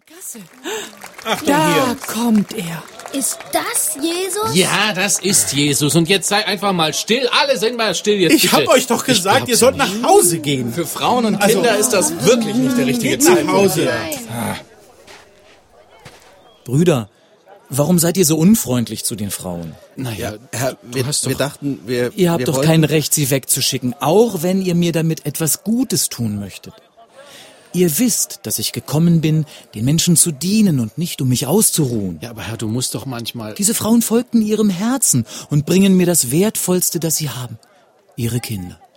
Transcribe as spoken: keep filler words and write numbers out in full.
Gasse. Achtung, Da hier. kommt er. Ist das Jesus? Ja, das ist Jesus. Und jetzt sei einfach mal still. Alle sind mal still jetzt. Ich bitte. hab euch doch Ich gesagt, glaub's ihr sollt nicht. nach Hause gehen. Für Frauen und Also- Kinder ist das wirklich nicht der richtige Geht nach Zeitpunkt. Hause. Brüder, warum seid ihr so unfreundlich zu den Frauen? Naja, Herr, wir, hast wir doch- dachten, wir Ihr habt wir doch wollten- kein Recht, sie wegzuschicken, auch wenn ihr mir damit etwas Gutes tun möchtet. Ihr wisst, dass ich gekommen bin, den Menschen zu dienen und nicht, um mich auszuruhen. ja, aber Herr, du musst doch manchmal... Diese Frauen folgten ihrem Herzen und bringen mir das Wertvollste, das sie haben, ihre Kinder.